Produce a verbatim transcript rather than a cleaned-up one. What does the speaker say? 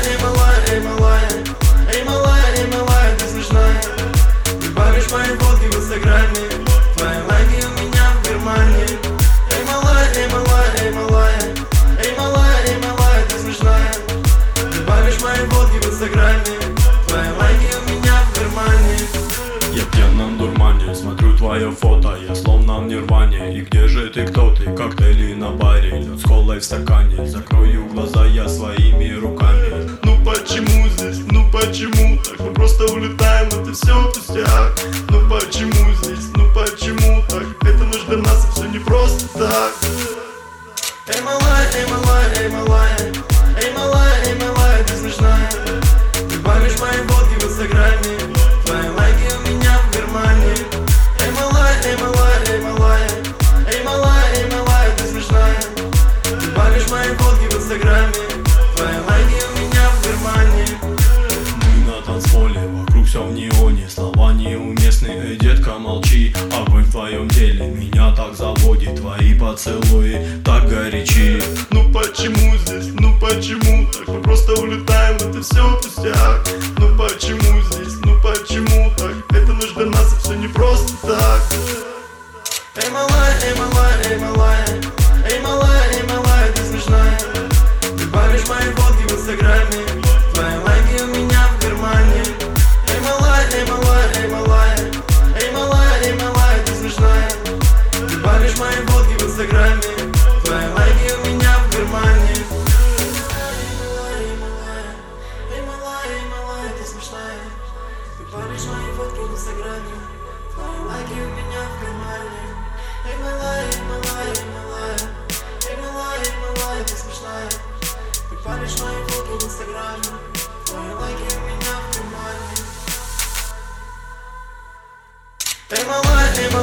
эй, малая, эй, малая, эй, малая, эй, малая, ты смешная. Добавишь мои фотки в инстаграме, твои лайки у меня в кармане. Эй, малая, эй, малая, эй, малая, эй, малая, эй, малая, ты смешная. Добавишь мои фотки в инстаграме, твои лайки у меня в кармане. Я в пьяном дурмане, смотрю твое фото, я словно в нирване. И где же ты, кто ты, коктейли на баре, лед с колой в стакане. Закрою глаза я своими руками. Ну почему здесь, ну почему так? Мы просто улетаем, это все пустяк. Ну почему здесь, ну почему так? Это ночь для нас, и все не просто так. Эй, малая, эй, малая, эй, малая, эй, малая, эй, малая, ты смешная. Добавишь мои фотки в инстаграме, твои лайки у меня в кармане. Эй, малая, эй, малая, эй, малая, эй, малая, эй, малая, ты смешная. Добавишь мои фотки в инстаграме, твои лайки у меня в кармане. Мы на танцполе, вокруг все в неоне. Слова неуместные, детка, молчи. Огонь в твоем теле меня так заводит. Твои поцелуи так горячи. Ну почему здесь, ну почему так? Мы просто улетаем, это все пустяк. Ну почему здесь, ну почему так? Это ночь для нас, и все не просто так. Эй, малая, эй, малая, эй, малая, эй, малая, эй, малая, ты смешная. Добавишь мои фотки в инстаграме, твои лайки у меня в кармане. Эй, малая, эй, малая, эй, малая, эй, малая, эй, малая, ты смешная. Добавишь мои фотки в инстаграме, твои лайки у меня в кармане. Эй, малая, эй, малая, ты смешная. Добавишь мои фотки в инстаграме, твои лайки у меня в кармане. Эй, малая, эй, малая, эй, малая, эй, малая, эй, малая, ты смешная. Добавишь мои фотки в инстаграме, твои лайки у меня в кармане. Эй, малая, эй,